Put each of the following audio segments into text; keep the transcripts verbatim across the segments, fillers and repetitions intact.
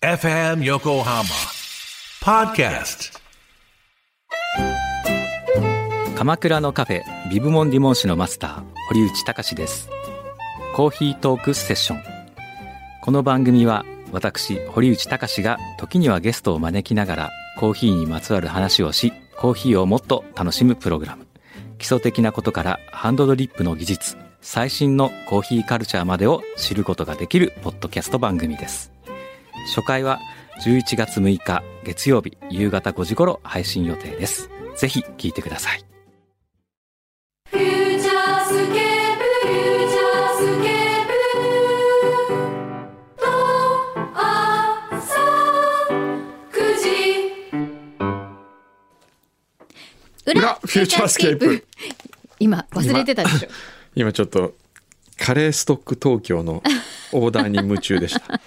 エフエム 横浜ポッドキャスト。 鎌倉のカフェビブモンディモン市のマスター堀内隆です。コーヒートークセッション。この番組は私堀内隆が時にはゲストを招きながらコーヒーにまつわる話をし、コーヒーをもっと楽しむプログラム。基礎的なことからハンドドリップの技術、最新のコーヒーカルチャーまでを知ることができるポッドキャスト番組です。初回はじゅういちがつむいか月曜日夕方ごじ頃配信予定です。ぜひ聞いてください。 フューチャースケープ、フューチャースケープと朝くじ裏フューチャースケープ。 今忘れてたでしょ。 今ちょっとカレーストック東京のオーダーに夢中でした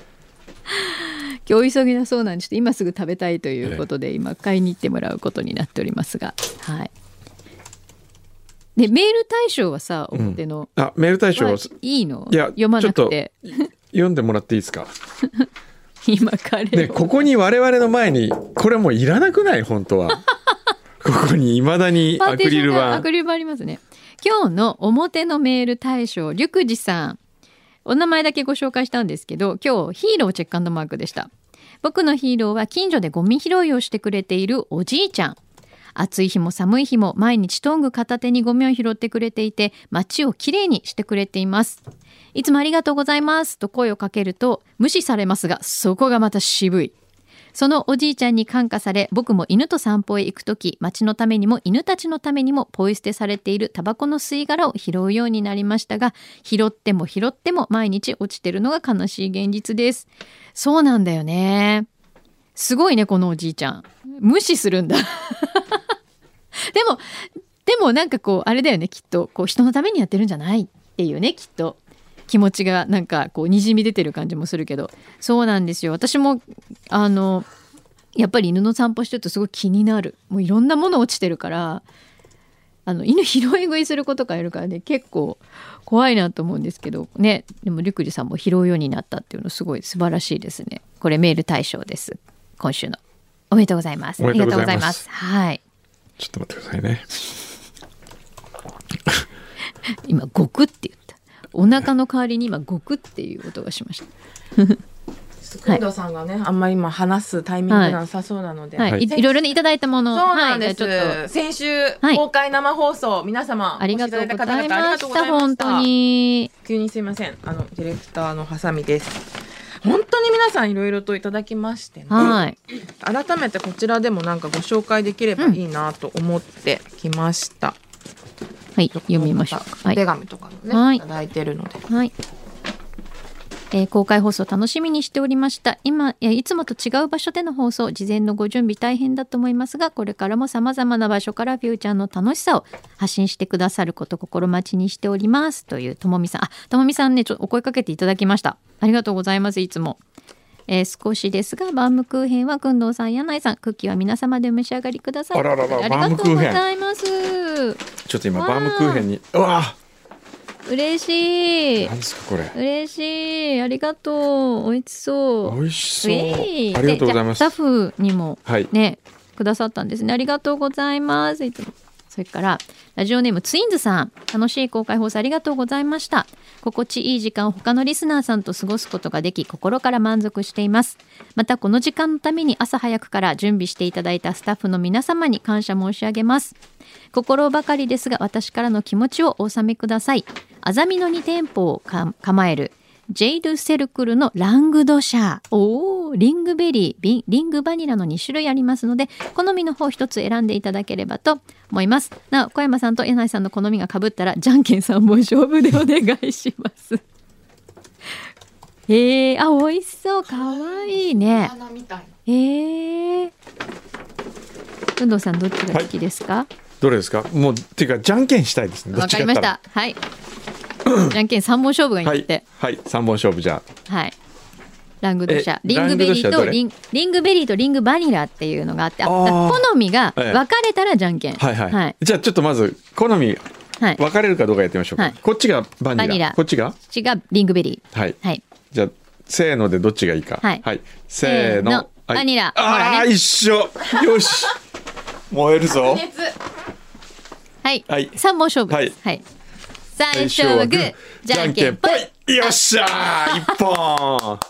今日急ぎだそうなんで、ちょっと今すぐ食べたいということで、ええ、今買いに行ってもらうことになっておりますが、はい。でメール大賞はさ、表の、 うん、あメール大賞いいの？ いや読まなくて読んでもらっていいですか今カレー、 ね、ここに我々の前にこれもういらなくない？本当はここにいまだにアクリル板、 アクリル板ありますね。今日の表のメール大賞、リュクジさん、お名前だけご紹介したんですけど、今日ヒーローチェック&マークでした。僕のヒーローは近所でゴミ拾いをしてくれているおじいちゃん。暑い日も寒い日も毎日トング片手にゴミを拾ってくれていて、街をきれいにしてくれています。いつもありがとうございますと声をかけると無視されますが、そこがまた渋い。そのおじいちゃんに感化され、僕も犬と散歩へ行くとき、街のためにも犬たちのためにもポイ捨てされているタバコの吸い殻を拾うようになりましたが、拾っても拾っても毎日落ちてるのが悲しい現実です。そうなんだよね。すごいね、このおじいちゃん。無視するんだでもでもなんかこうあれだよね、きっとこう人のためにやってるんじゃないっていうね、きっと気持ちがなんかこうにじみ出てる感じもするけど、そうなんですよ。私もあのやっぱり犬の散歩してるとすごい気になる。もういろんなもの落ちてるから、あの犬拾い食いする子とかいるからね、結構怖いなと思うんですけどね。でもリュクジさんも拾うようになったっていうのすごい素晴らしいですね。これメール大賞です。今週のおめでとうございます。 ありがとうございます。 はい。 ちょっと待ってくださいね今ゴクって言った。お腹の代わりに今ゴクっていう音がしました工藤さんがね、はい、あんまり今話すタイミングがなさそうなので、 はいはい、い, いろいろねいただいたもの、 そうなんです、 はい、ちょっと先週公開生放送、はい、皆様ありがとうございました。本当に急にすいません、あのディレクターのハサミです。本当に皆さんいろいろといただきましてね、はい、改めてこちらでもなんかご紹介できればいいなと思ってきました、 うん、はい、読みましょうか。 お手紙とかもね、はい、いただいてるので、 はい、えー、公開放送楽しみにしておりました。今いつもと違う場所での放送、事前のご準備大変だと思いますが、これからも様々な場所からフューチャーの楽しさを発信してくださること心待ちにしておりますというともみさん、あ、ともみさんね、ちょっとお声かけていただきました。ありがとうございます。いつも、えー、少しですがバームクーヘンはくんどうさん、柳井さん、クッキーは皆様でお召し上がりください。 あららら、 ありがとうございます。 ちょっと今バームクーヘンに、うわ嬉しい。 何ですかこれ。 嬉しい。ありがとう。美味しそう。 美味しそう。 えー、 ありがとうございます。 スタッフにもね、はい、くださったんですね。ありがとうございます。いつも。それからラジオネームツインズさん、楽しい公開放送ありがとうございました。心地いい時間を他のリスナーさんと過ごすことができ、心から満足しています。またこの時間のために朝早くから準備していただいたスタッフの皆様に感謝申し上げます。心ばかりですが私からの気持ちをお納めください。あざみのに店舗を構えるジェイドセルクルのラングドシャー、おー、リングベリー、リングバニラのに種類ありますので、好みの方一つ選んでいただければと思います。なお小山さんと柳井さんの好みが被ったらじゃんけんさんぼん勝負でお願いしますえー、あ、美味しそう、かわいいね。えー、運動さんどっちが好きですか？はい、 どれですか？もうっていうかじゃんけんしたいですね。 わかりました。はい。じゃんけんさんぼん勝負がいいって。 はい、はい、さんぼん勝負じゃあ。はい。 ラングドシャ、リングベリーとリンリングベリーとリングバニラっていうのがあって、あ、好みが分かれたらじゃんけん。 はいはい。はい、じゃあちょっとまず好み分かれるかどうかやってみましょうか。はい、こっちがバニラ、バニラ、こっちが？こっちがリングベリー。 はい。はい。じゃあせーのでどっちがいいか。 はい、 せーの。 せーのバニラ。 ああ、 ね、 一緒。よし。燃えるぞ。 はい。 はい。 三本勝負です。はい。はい、最初はグー、じゃんけんぽい。 よっしゃー、一本。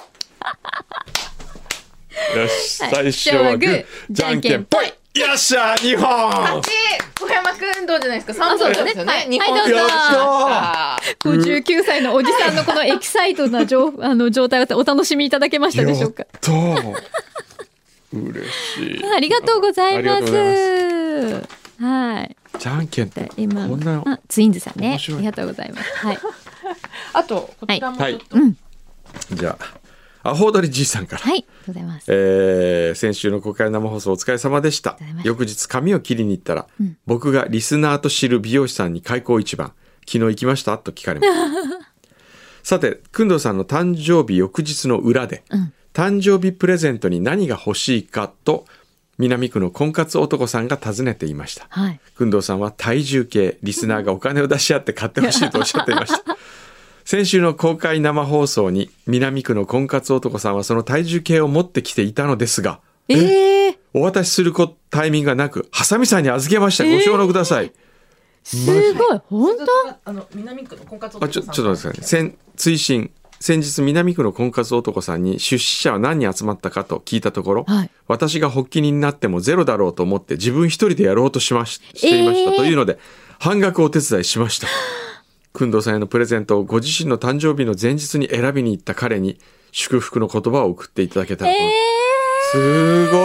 よし、最初はグー、じゃんけんぽい。よっしゃー、二本。 勝ち。小山くんどうじゃないですか。三本ですよね。 はい、 二本。 はい、どうぞ。 やったごじゅうきゅうさいのおじさんのこのエキサイトな状あの状態をお楽しみいただけましたでしょうか。 やったー。嬉しい。 ありがとうございます。 ますはい。 じゃんけんって今こんなあツインズさんね。 面白いありがとうございます。はい。 あとこちらもちょっと、 うん。 じゃあアホウドリじいさんから、 はい。ありがとうございます。 えー先週の公開生放送お疲れ様でした。 りがとうございました翌日髪を切りに行ったら、 うん僕がリスナーと知る美容師さんに開口一番昨日行きましたと聞かれましたさて工藤さんの誕生日翌日の裏で、 うん誕生日プレゼントに何が欲しいかと南区の婚活男さんが尋ねていました。 はい。 工藤さんは体重計、リスナーがお金を出し合って買ってほしいとおっしゃっていました先週の公開生放送に南区の婚活男さんはその体重計を持ってきていたのですが、 ええお渡しするタイミングがなくハサミさんに預けました。ご承諾ください。 すごい本当。 あの南区の婚活あちょちょっと待ってくださいね。先追伸先日南区の婚活男さんに出資者は何人集まったかと聞いたところ、 はい、 私が発起人になってもゼロだろうと思って自分一人でやろうとしまししていました、 えー、 というので半額お手伝いしました工藤さんへのプレゼントをご自身の誕生日の前日に選びに行った彼に祝福の言葉を送っていただけたらと、えー、すごいこんな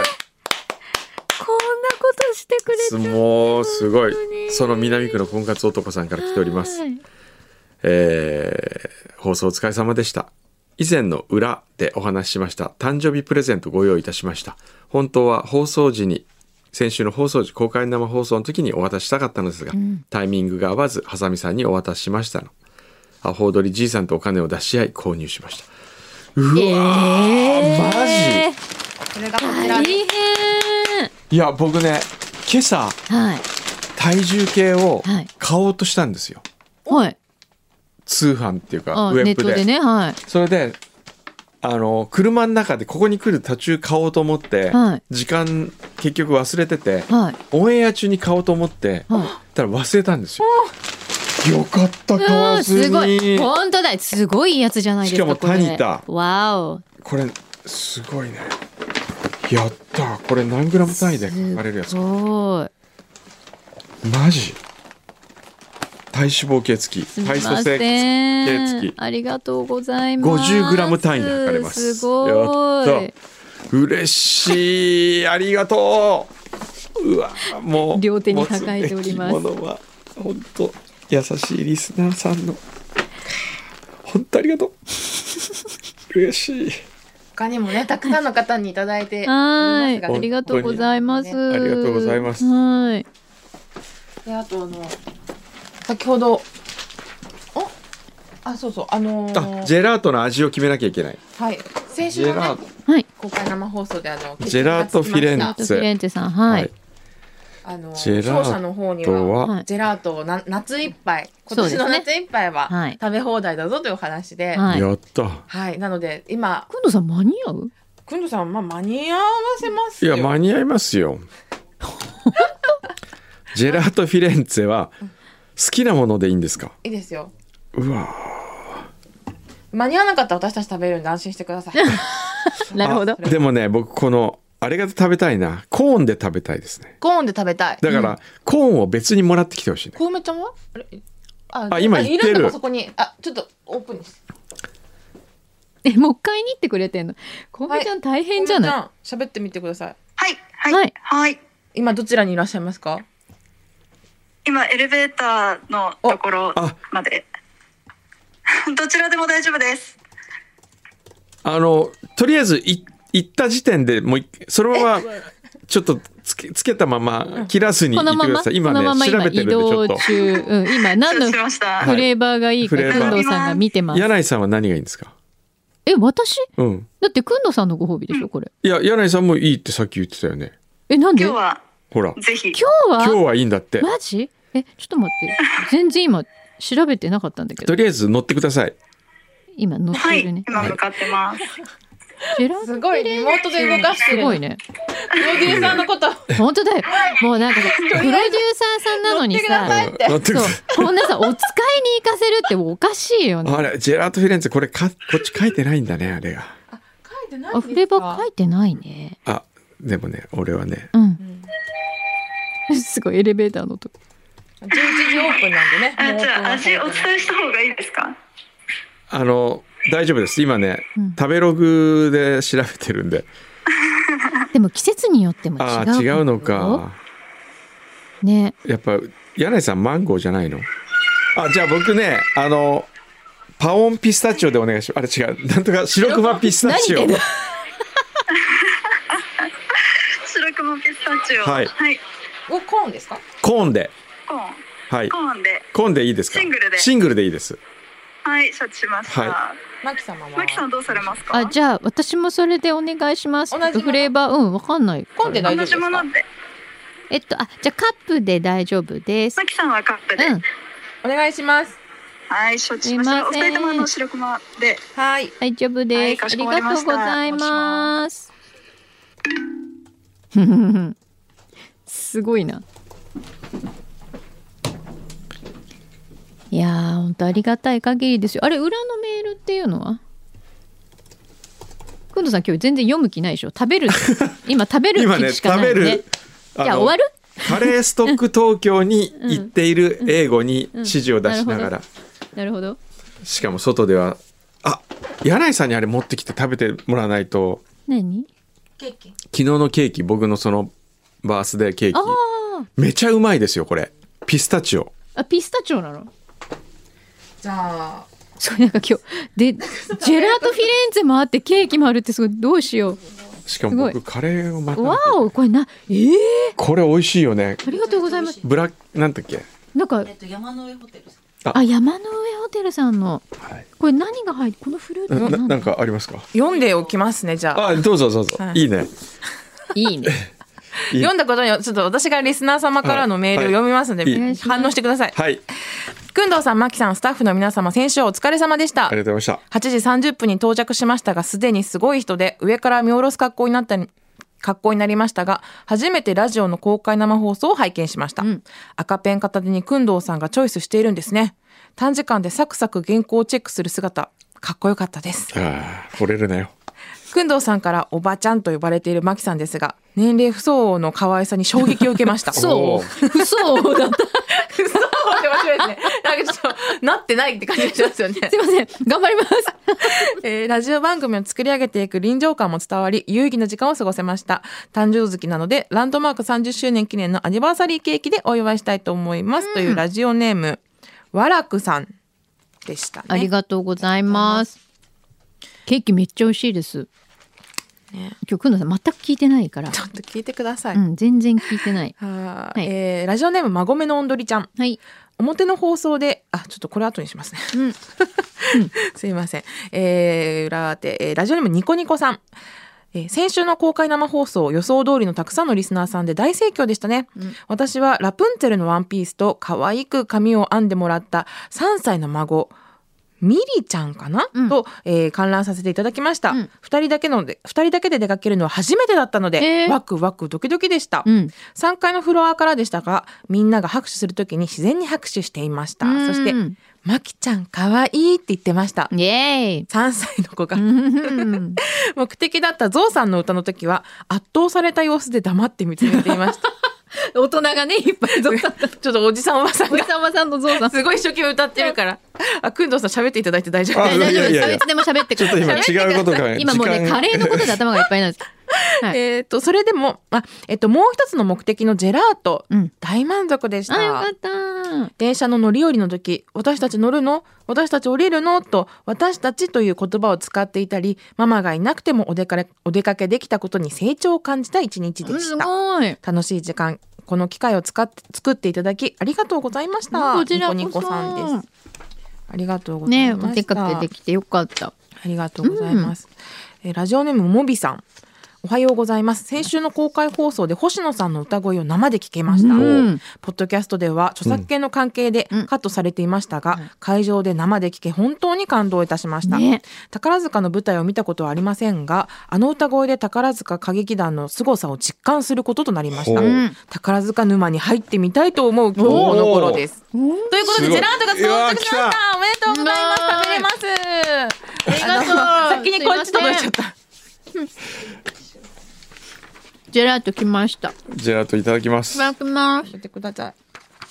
ことしてくれてもうすごい。その南区の婚活男さんから来ております、えー、放送お疲れ様でした。以前の裏でお話ししました誕生日プレゼントご用意いたしました。本当は放送時に先週の放送時公開生放送の時にお渡ししたかったのですが、うん、タイミングが合わずハサミさんにお渡ししましたの。アホウドリじいさんとお金を出し合い購入しました。うわー、えー、マジこれがこちら大変。 いや僕ね今朝、 はい、 体重計を買おうとしたんですよ、 はい、 通販っていうかウェブで、 ネットでね、はい、 それであの車の中でここに来る途中買おうと思って、はい、時間結局忘れてて、はい、オンエア中に買おうと思って、はい、たら忘れたんですよ。よかった買わずに。すごい本当だすごいやつじゃないですか。 しかもタニタわおこれすごいね。やったこれ何グラム単位で書かれるやつか。すごいマジ体脂肪計付き体組成計付きありがとうございます。 ごじゅうグラム単位で測れます。 すごいやった嬉しいありがとう。うわもう両手に抱えております。 持つべきものは本当優しいリスナーさんの本当ありがとう嬉しい。 他にもねたくさんの方にいただいてはいありがとうございます、ね、 ありがとうございます。 はいであとあの先ほどおあそうそうあのー、 あジェラートの味を決めなきゃいけない。 はい先週の、ね、 はい公開生放送であのジェラートフィレンツェフィレンツェさんはい、はいあの勝者の方にはジェラートをな夏いっぱい今年の夏いっぱいは食べ放題だぞという話で、 はい、やったはいなので今くんどさん間に合うくんどさん、まあ、間に合わせますよ。 いや間に合いますよジェラートフィレンツェは好きなものでいいんですか。 いいですよ。 うわ間に合わなかったら私たち食べるんで安心してくださいなるほど。 でもね僕このあれが食べたいなコーンで食べたいですね。 コーンで食べたいだから、うん、コーンを別にもらってきてほしいね。 コウメちゃんはあれ あ, あ今言ってる。 いるんだそこにあちょっとオープンにしてえもう一回に行ってくれてんの。コウメちゃん大変じゃない。 コウメちゃん喋ってみてください。 はいはいはい、はい、 今どちらにいらっしゃいますか。 今エレベーターのところまでどちらでも大丈夫です。 あのとりあえずい行った時点でもうそのままちょっとつけ、つけたまま切らずに行ってください。今ねまま調べてるんでちょっと中、うん、今何のフレーバーがいいかくんどさんが見てます。 柳井さんは何がいいんですか。 え私、 うん、 だってくんどさんのご褒美でしょこれ。 いや柳井さんもいいってさっき言ってたよね。 えなんで今日はほらぜひ今日は今日はいいんだって。 マジえちょっと待って全然今調べてなかったんだけど。 とりあえず乗ってください。 今乗っはいてるね。 今向かってます。 ジェラートすごいリモートで動かしてる。 すごいね。 プロデューサーのこと本当だよ。もうなんかさプロデューサーさんなのにさ、 乗ってくそうださいこんなさお使いに行かせるっておかしいよね。 あれジェラートフィレンツェこれかこっち書いてないんだねあれが。 書いてないあんですか。 フレバ書いてないね。 あでもね俺はねうん。すごいエレベーターのとこ。 じゅういちじオープンなんでね。 あじゃあもうオープンは味お伝えした方がいいですか？ あの大丈夫です今ね、 うん食べログで調べてるんで。 でも季節によっても違う。 あー違うのか。 ね。 やっぱ柳井さんマンゴーじゃないの？あじゃあ僕ねあのパオンピスタチオでお願いします。あれ違うなんとか白熊ピスタチオ。 何言ってんの白熊ピスタチオ。 はいはい。 おコーンですか。 コーンでコーン。 はいコーンで。 コーンでいいですか？ シングルでシングルでいいです。 はい承知しました。 はマキ様は。 マキさんどうされますか？ あじゃあ私もそれでお願いします。 同じものフレーバーうんわかんない。 コーンで大丈夫同ですか。 じもので。 えっとあじゃあカップで大丈夫です。 マキさんはカップで。 うんお願いします。 はい承知しました。おすいません二人ともあの白熊で。 はい。 大丈夫はです。 いかしこありがまりましたとうございます。すごいな。いやー本当ありがたい限りですよ。あれ裏のメールっていうのは？くんどさん今日全然読む気ないでしょ。食べる今食べる今ね気しかないよね。 食べるじゃあ終わる？ カレーストック東京に行っている英語に指示を出しながら、 なるほど。 しかも外ではあ柳井さんにあれ持ってきて食べてもらわないと。 何？ ケーキ。 昨日のケーキ僕のそのバースデーケーキあめちゃうまいですよこれピスタチオ。 あピスタチオなの？ じゃあそうなんか今日でジェラートフィレンツェもあってケーキもあるってすごいどうしよしかもすご僕カレーをまたう。わおこれなえー、 これ美味しいよね。 ありがとうございます。 ブラなんだっけなんかえっと山の上ホテル。 あ山の上ホテルさんのはいこれ何が入ってこのフルーツななは何なんかありますか？ 読んでおきますねじゃあ。 あどうぞどうぞ、 はいい、いねいいね。 いい読んだことによってちょっと私がリスナー様からのメールを読みますので、 はいはい反応してください。 はいくんどうさん、まきさん、スタッフの皆様、先週お疲れ様でしたあり。がとうございました。 はちじさんじゅっぷんに到着しましたが、すでにすごい人で上から見下ろす格好になった格好になりましたが、初めてラジオの公開生放送を拝見しました。 うん、 赤ペン片手にくんどうさんがチョイスしているんですね。短時間でサクサク原稿をチェックする姿、かっこよかったです。 ああ惚れるなよ。 くんどうさんからおばちゃんと呼ばれているまきさんですが、年齢不相応の可愛さに衝撃を受けました。 そう不相応だった。 不相応って面白いですね。なんかちょっとなってないって感じがしますよね。 すいません頑張ります。 えーラジオ番組を作り上げていく臨場感も伝わり、有意義な時間を過ごせました。誕生月なのでランドマークさんじゅっしゅうねん記念のアニバーサリーケーキでお祝いしたいと思います、うん、というラジオネームわらくさんでしたね。 ありがとうございます。ケーキめっちゃ美味しいです。 ね、 今日くんのさん全く聞いてないからちょっと聞いてください。 うん、全然聞いてない。 は、 はいえー、ラジオネームまごめのおんどりちゃん。 はい。 表の放送であちょっとこれ後にしますね。 うん、 すいません。えー、裏で、えー、ラジオネームニコニコさん。えー、先週の公開生放送予想通りのたくさんのリスナーさんで大盛況でしたね、うん、私はラプンツェルのワンピースと可愛く髪を編んでもらったさんさいの孫ミリちゃんかな、うん、と、えー、観覧させていただきました、うん、ふたりだけのでふたりだけで出かけるのは初めてだったので、えー、ワクワクドキドキでした、うん、さんがいのフロアからでしたがみんなが拍手するときに自然に拍手していました、うん、そしてまきちゃんかわいいって言ってました。 イエーイさんさいの子が目的だったゾウさんの歌の時は圧倒された様子で黙って見つめていました大人がねいっぱいゾウさんちょっとおじさんおばさんがおじさんおばさんのゾウさんすごい一生懸命歌ってるからあくんどうさん喋っていただいて大丈夫大丈夫です。 いやいやいやいつでも喋ってください。 ちょっと今違うことが今もうねカレーのことで頭がいっぱいなんです。 はい、えっとそれでもあえっともう一つの目的のジェラート、 うん、 大満足でした。 あよかった。 電車の乗り降りの時私たち乗るの私たち降りるのと私たちという言葉を使っていたりママがいなくてもお出かけお出かけできたことに成長を感じた一日でした。 すごい楽しい時間この機会を使って作っていただきありがとうございました。 こちらこそニコニコさんです。ありがとうございました。 ねお出かけできてよかった。 ありがとうございます。うん、えラジオネームもびさん。 おはようございます。先週の公開放送で星野さんの歌声を生で聞けました。 うんポッドキャストでは著作権の関係でカットされていましたが、会場で生で聞け本当に感動いたしました、 ね宝塚の舞台を見たことはありませんが、あの歌声で宝塚歌劇団の凄さを実感することとなりました、 ほう宝塚沼に入ってみたいと思う今日この頃です。ということすごいでジェラートが到着しました。 うわおめでとうございます。 うわー食べれます。 ありがとうあの先にこっち届いちゃった。 ジェラート来ました。いジェラートいただきます。 ただきます。 教えてください。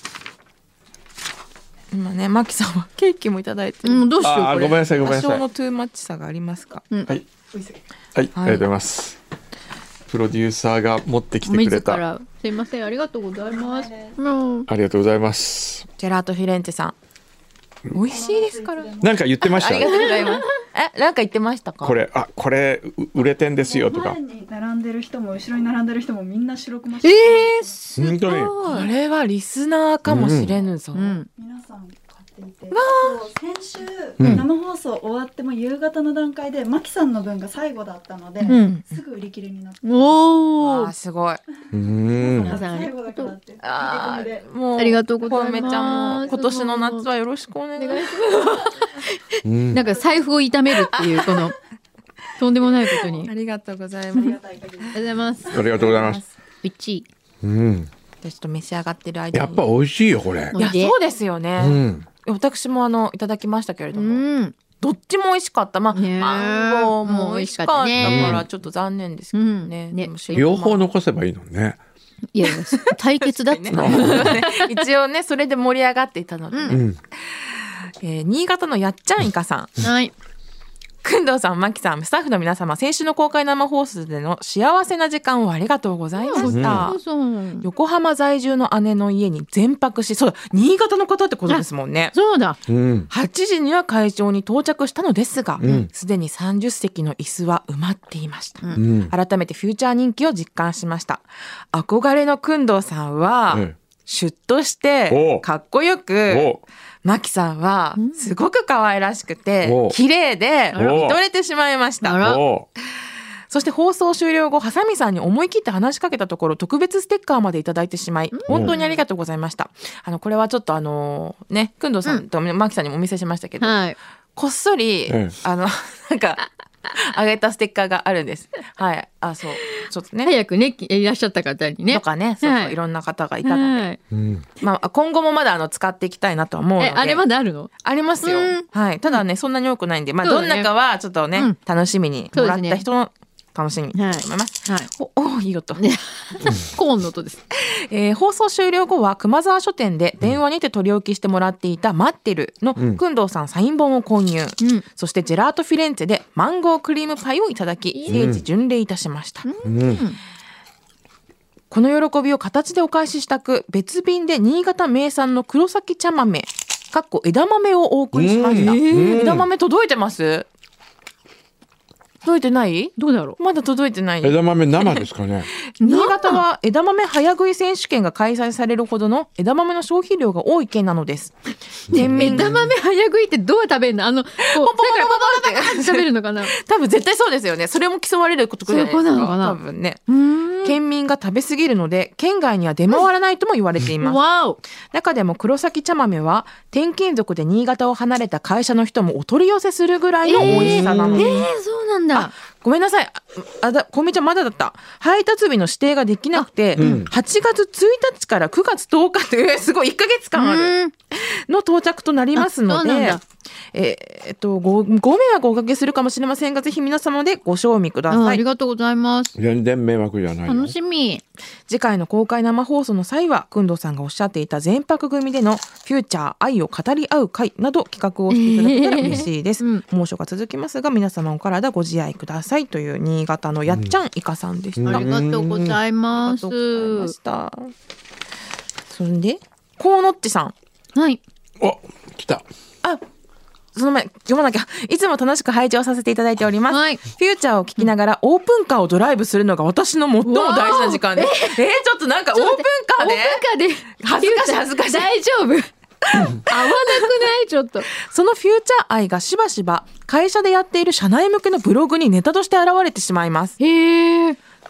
今ね、マキさんはケーキもいただいてる。 うん、どうしようこれ。 あーごめんなさいごめんなさい。 多少のトゥーマッチさがありますか。 はい、はい、ありがとうございます。プロデューサーが持ってきてくれた。 自らすいません、ありがとうございます。うんありがとうございます。 ジェラートフィレンツェさん。美味しいですから。 なんか言ってましたありがとうございます。え、なんか言ってましたか。 これあこれう売れてんですよとか前。に並んでる人も後ろに並んでる人もみんな白くましえー、すごい。 本当にこれはリスナーかもしれぬぞ。 うん。 皆さん買っていて、そう先週、 うん生放送終わっても夕方の段階でマキさんの分が最後だったので、 うんすぐ売り切れになって、 おーあー、すごい。 うーん。 皆さんあり最後がとう。 だからってあ駆け込みでー、もうありがとうございますコウメちゃんも今年の夏はよろしくお願いします。 うんなんか財布を痛めるっていうこのとんでもないことに。ありありがとうございあます。 りがたい限りがとうございます。 ありがとうございます。 うち。 うん。 じゃあちょっと召し上がってる間に。 やっぱ美味しいよこれ。 いや、そうですよね。 うん。 私もあのいただきましたけれどうも、 ん。 どっちも美味しかった。まあ、 ねえマンゴーも美味しかったかねらちょっと残念ですけどね。 うんねでも両方残せばいいのね。 いやいや対決だっつうの。 一応ねそれで盛り上がっていたのでね、 うん。 えー新潟のやっちゃんいかさん、 はい。 くんどうさん、まきさん、スタッフの皆様、先週の公開生放送での幸せな時間をありがとうございました。 そうそう。 横浜在住の姉の家に全泊し、そうだ、新潟の方ってことですもんね。 そうだ。 うん。 はちじには会場に到着したのですがうん、 すで、にさんじゅっせきの椅子は埋まっていました。 うん。 改めてフューチャー人気を実感しました。憧れのくんどうさんは、 えシュッとしておうかっこよく、 おマキさんはすごく可愛らしくておう綺麗でおう見とれてしまいました。 あらおそして放送終了後、ハサミさんに思い切って話しかけたところ、特別ステッカーまでいただいてしまい、本当にありがとうございました。あのこれはちょっとあのね、くんどうさんとマキさんにもお見せしましたけど、 はい。 こっそり、 ええあのなんかあげたステッカーがあるんです。はい、あ、そう、ちょっとね。 早くねいらっしゃった方にね。 とかね、そうそう、 はいいろんな方がいたので、 はい。 うん。 まあ今後もまだあの使っていきたいなとは思うので。 えあれまだあるの？ ありますようん。 はい。ただね、そんなに多くないんで、まあ、どんそうだねなかはちょっとね、 うん楽しみにもらった人の楽しみにとはい思います。 はい。 お、おいい音。 ねコーンの音です。 えー放送終了後は熊沢書店で電話にて取り置きしてもらっていた待ってるのうんくんどうさんサイン本を購入。 うん。 そしてジェラートフィレンツェでマンゴークリームパイをいただき、聖地巡礼いたしました。 うん。 この喜びを形でお返ししたく、別便で新潟名産の黒崎茶豆、かっこ枝豆をお送りしました。 うんうん枝豆届いてます？届いてない？ どうだろまだ届いてない。 枝豆生ですかね。 新潟は枝豆早食い選手権が開催されるほどの枝豆の消費量が多い県なのです。県う。 民枝豆早食いってどう食べるの？あのこうポンポンポンポンポンって食べるのかな？ 多分絶対そうですよね。それも競われることじゃないですか。 そういうことなのかな多分ね。 うーん。 県民が食べ過ぎるので県外には出回らないとも言われています。 わお。 中でも黒崎茶豆は転勤族で新潟を離れた会社の人もお取り寄せするぐらいの美味しさなのえで、 ー、そうなんだ。 ごめんなさい。あ、あだ、こみちゃんまだだった。配達日の指定ができなくて、 うんはちがつついたちからくがつとおかという、すごいいっかげつかんあるうんの到着となりますのであそうなんだ、 えーえっと、ご、ご迷惑をおかけするかもしれませんが、ぜひ皆様でご賞味くだあありさい。 がとうございます。 全然迷惑じゃないよ。 楽しみ。 次回の公開生放送の際は、くんどうさんがおっしゃっていた全泊組でのフューチャー愛を語り合う会など企画をしていただけたら嬉しいです。 えーうん猛暑が続きますが、皆様お体ご自愛くださいという新潟のやっちゃんいかさんでした。 ありがとうございあます。 りがとうございました。そんで、コウノッチさん。 はい。 お、来た。 あ、その前、読まなきゃ。いつも楽しく拝聴させていただいております。 はいフューチャーを聞きながらオープンカーをドライブするのが私の最も大事な時間です。えー、ちょっとなんかオープンカーでオープンカーで恥ずかしい恥ずかしい大丈夫。合わなくないちょっと。 そのフューチャー愛がしばしば会社でやっている社内向けのブログにネタとして現れてしまいます。 へえ。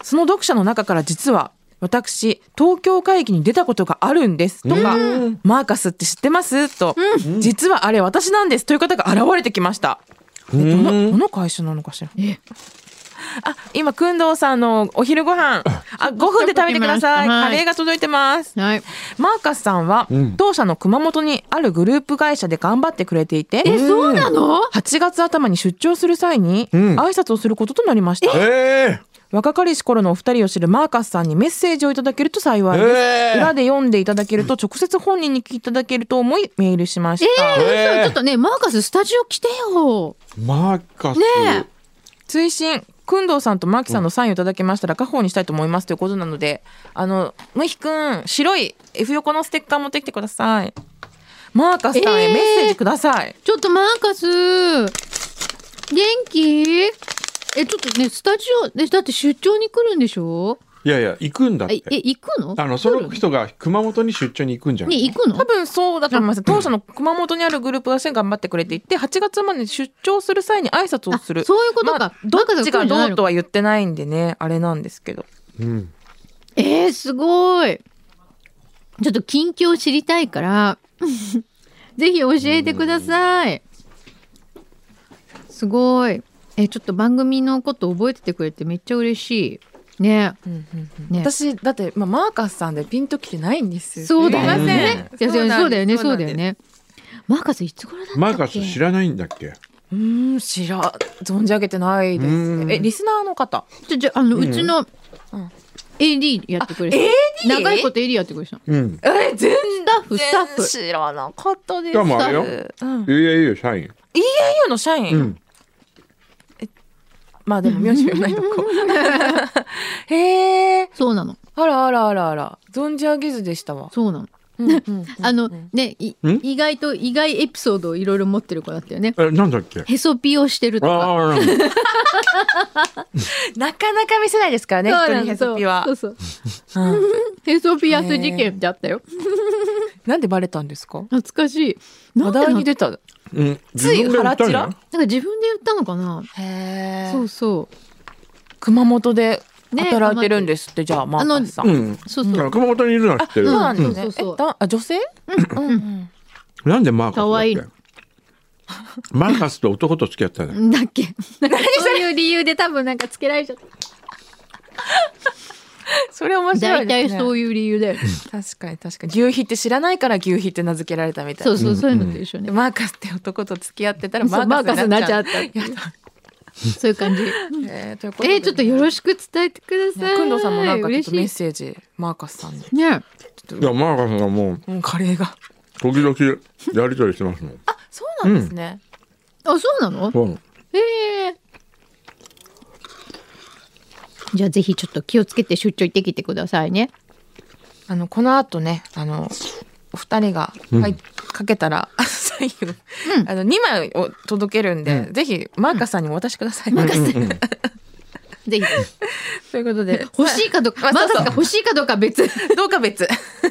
その読者の中から実は私東京会議に出たことがあるんですとか、マーカスって知ってますと、うん、実はあれ私なんですという方が現れてきました。どの、どの会社なのかしら。えあ、今くんどうさんのお昼ご飯あごふんで食べてください。カレーが届いてます、はい、マーカスさんは、うん、当社の熊本にあるグループ会社で頑張ってくれていて、 えそうなの？ はちがつ頭に出張する際に挨拶をすることとなりました、 えー若かりし頃のお二人を知るマーカスさんにメッセージをいただけると幸いです、えー、裏で読んでいただけると直接本人に聞いていただけると思いメールしました。 えー、ちょっとねマーカススタジオ来てよ。 マーカスね追伸くんどうさんとマーキさんのサインをいただけましたら家宝にしたいと思いますということなので、あのむひくん白い F 横のステッカー持ってきてください。マーカスさんへメッセージください、 えー、ちょっとマーカス元気？えちょっとねスタジオでだって出張に来るんでしょ？ いやいや行くんだって。 え行くの？ あのその人が熊本に出張に行くんじゃない？ ね行くの？ 多分そうだと思います。当社の熊本にあるグループが頑張ってくれていてはちがつまで出張する際に挨拶をする。 そういうことか、 まあ、どっちがどうとは言ってないんでねあれなんですけど、 うん、 えー、すごい。ちょっと近況知りたいからぜひ教えてください。すごい。えちょっと番組のこと覚えててくれてめっちゃ嬉しいね。うんうんうんね私だって、まあ、マーカスさんでピンときてないんですよ。 そうだよね。そうだよねそうだよね。マーカスいつ頃だったっけ？ マーカス知らないんだっけ？ うーん知ら存じ上げてないです。えリスナーの方じゃじゃあの、うん、うちの エーディー やってくれた、 エーディー？ 長いこと エーディー やってくれた、 うん、え全スタッフスタッフ知らなかったです。 しかもあれよ、うん、イーエーユー 社員 イーエーユー の社員、うんまあでも名字がないとこへえそうなの。 あらあらあらあら存じ上げずでしたわ。 そうなの、うんうんうんうん、あのね意外と意外エピソードをいろいろ持ってる子だったよね。 えなんだっけ？ へそピをしてるとかなかなか見せないですからね人にへそピは。 そうそうそう、うん、へそピアス事件ってあったよ。 なんでバレたんですか？ 懐かしい。 話題に出た。 うん、 つい腹ちらなんか自分で言ったのかな。 へそうそう熊本で働いてるんですって、ね、じゃあマーカスさん、 うん、そうそう熊本にいるのは知ってる。 そうなんですね、うん、そうそうえあ女性、うんうんうん、 なんでマーカスだっけ？ かわいいマーカスと男と付き合ったのだっけなんかそういう理由で多分なんかつけられちゃったそれ面白いですね。 大体そういう理由で確かに確かに牛皮って知らないから牛皮って名付けられたみたいな。 そうそうそういうのと一緒ね、 うん、マーカスって男と付き合ってたらマーカスになっちゃった。 そういう感じ。 えー、ということで、 えー、ちょっとよろしく伝えてください。 くんどうさんもなんかちょっとメッセージマーカスさんに。 ね。 いやマーカスがもう、 うん、カレーが時々やり取りしてますもん。 あそうなんですね、 うん、あそうなの？ そう。 えーじゃあぜひちょっと気をつけて出張行ってきてくださいね。 あのこの後ねあのお二人が、はい、かけたらサインを、うん、あのにまいを届けるんで、うん、ぜひマーカスさんにお渡しください。 マーカスさんぜひということで欲しいかどうか、マーカスが欲しいかどうか別どうか別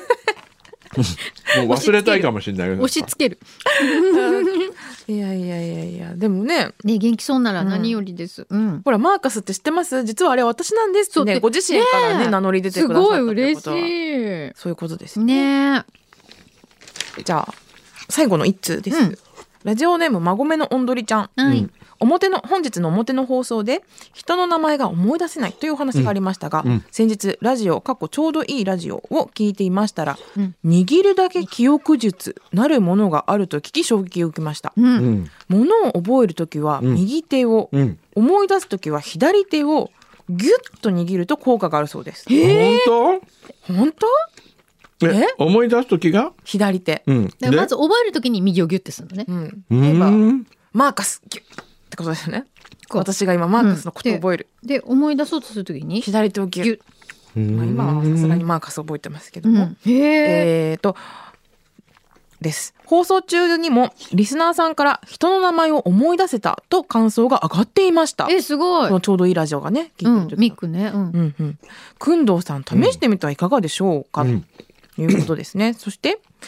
もう忘れたいかもしれない。 押し付けるいやいやいやいやでもねね元気そうなら何よりです、うんうん、 ほらマーカスって知ってます？実はあれ私なんですってねご自身からね、ね名乗り出てくださったってことはすごい嬉しい。そういうことですね。 ねじゃあ最後の一通です、うん、ラジオネームまごめのおんどりちゃん、 はい、 表の本日の表の放送で人の名前が思い出せないというお話がありましたが、うん、先日ラジオ過去ちょうどいいラジオを聞いていましたら、うん、握るだけ記憶術なるものがあると聞き衝撃を受けました、うん、物を覚えるときは右手を、うん、思い出すときは左手をギュッと握ると効果があるそうです。 本当？ 本当？ え思い出すときが左手、 うん、でまず覚えるときに右をギュッてするのね、うん、 例えばマーカスギュッってことですよね。私が今マーカスのことを覚える、 うん、で, で思い出そうとするときに左手をギュッ、まあ、今はさすがにマーカス覚えてますけども、 うん、へえーとです放送中にもリスナーさんから人の名前を思い出せたと感想が上がっていました。 えすごい。 このちょうどいいラジオがね聞いてる、うん、ミックね、うんうんうん、くんどうさん試してみてはいかがでしょうか、うん、ということですね。そして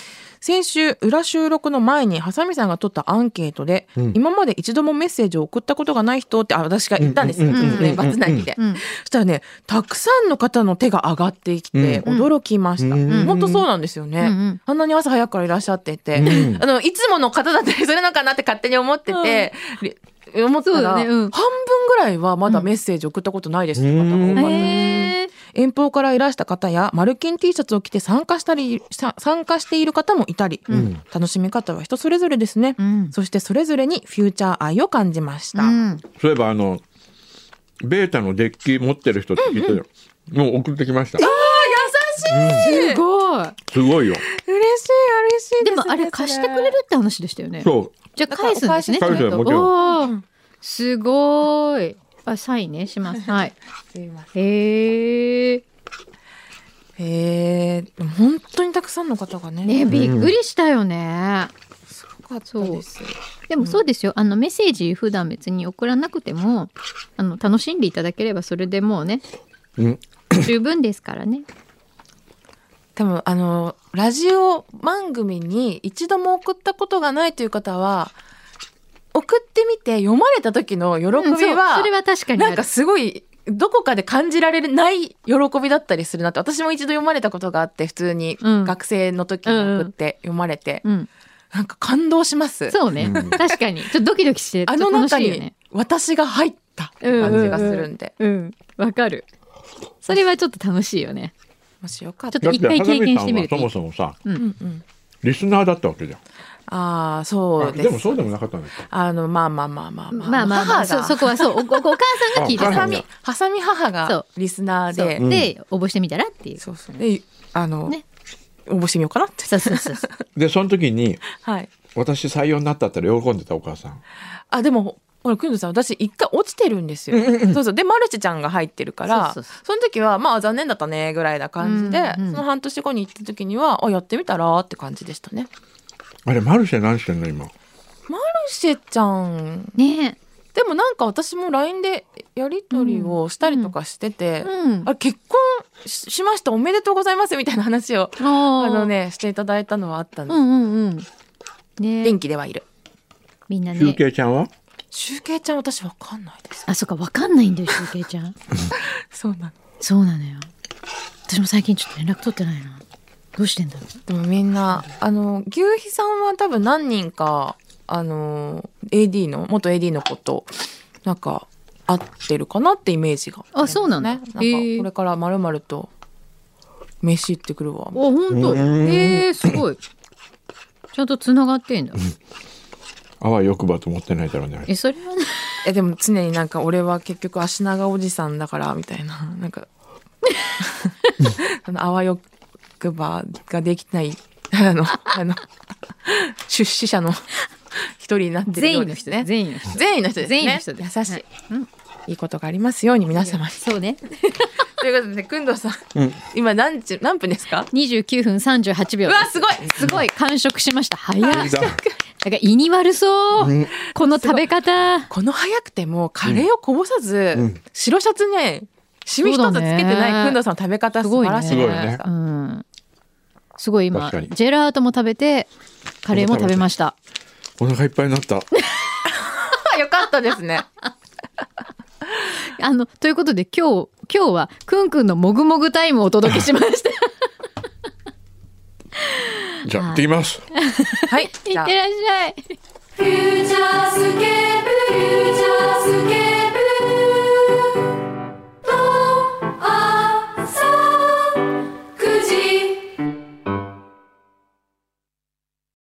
先週裏収録の前にハサミさんが取ったアンケートで、うん、今まで一度もメッセージを送ったことがない人ってあ私が言ったんですよ、バツナギで、うん、そしたらねたくさんの方の手が上がってきて驚きました、うん、本当そうなんですよね、うん、あんなに朝早くからいらっしゃっていて、うん、あのいつもの方だったりするのかなって勝手に思ってて、うん、思ったら、ねうん、半分ぐらいはまだメッセージ送ったことないですって方が多かったです。遠方からいらした方やマルキン T シャツを着て参加したり参加している方もいたり、うん、楽しみ方は人それぞれですね、うん、そしてそれぞれにフューチャー愛を感じました、うん、 そういえばあのベータのデッキ持ってる人って聞いてる、うんうん、もう送ってきました。あー優しい、うん、 すごいすごいよ。 嬉しい嬉しいですね。 でもあれ貸してくれるって話でしたよね。 そうじゃあ返すんですね。 返すよもちろん。 すごい。あサインねします。はい。 すいません。 へえ。 へえ。本当にたくさんの方がね。 ねびっくりしたよね。 すごかったです。 でもそうですよ。あのメッセージ普段別に送らなくてもあの楽しんでいただければそれでもうね、うん、十分ですからね。 多分あのラジオ番組に一度も送ったことがないという方は送ってみて読まれた時の喜びは、うん、そ, それは確かになんかすごいどこかで感じられない喜びだったりするなって。私も一度読まれたことがあって普通に学生の時に送って読まれて、うんうん、なんか感動します。 そうね、うん、確かにちょっとドキドキしてあの中に私が入ったって感じがするんでわ、 うんうんうん、かる。それはちょっと楽しいよね。 もしよかったちょっと一回経験してみるといい。 そもそもさ、 うんうん、 リスナーだったわけじゃん。 ああそうです。 でもそうでもなかったんですか。 あのまあまあまあまあまあまあまあまあ そ, そこはそう お, お母さんが聞いてはさみはさみ母がリスナーでで応募してみたらっていう。 そうそうであの、ね、応募してみようかなって。 そうそうそうでその時に、 はい、 私採用になったったら喜んでたお母さん。 あでもほらくんどさん私一回落ちてるんですよ、うんうんうん、そうそうでマルチちゃんが入ってるからそうそうそうその時はまあ残念だったねぐらいな感じで、うんうん、その半年後に行った時にはあやってみたらって感じでしたね。 あれマルシェ何してんの今。 マルシェちゃんねでもなんか私も ライン でやり取りをしたりとかしてて、うんうん、あ結婚 し, しましたおめでとうございますみたいな話をあの、ね、していただいたのはあったんです、うんうんうんね、元気ではいるみんなね。 集計ちゃんは集計ちゃん私わかんないです。 あそっかわかんないんだよ集計ちゃんそうなのそうなのよ。私も最近ちょっと連絡取ってないな。どうしてんだろう。 でもみんなあの牛皮さんは多分何人かあの エーディー の元 エーディー の子となんか合ってるかなってイメージが、ね、 あそうなんだ。 なんかこれからまるまると飯行ってくるわ。 お本当。えー、すごいちゃんとつながってんだ。 あわよくばと思ってないだろうね。 えそれはねえでも常になんか俺は結局足長おじさんだからみたいななんかあのあわよくばができないあのあの出資者の一人になってるようですね。 全員の人全員の人ですね。 全員の人です。 優しい、 はいうん、 いいことがありますように皆様に。 そうねということでくんどうさん、うん、今何時何分ですか。 にじゅうきゅうふんさんじゅうはちびょう。 うわすごいすごい完食しました。早い。なんか胃に悪そう、うん、この食べ方。 この早くてもカレーをこぼさず、うん、白シャツねシミ一つつけてないくんどうさんの食べ方素晴らしいすごいね、うん、すごい今ジェラートも食べてカレーも食べました。 お腹いっぱいになったよかったですねあのということで今日今日はくんくんのもぐもぐタイムをお届けしましたじゃあ行ってきますはいいってらっしゃい。 フューチャースケープ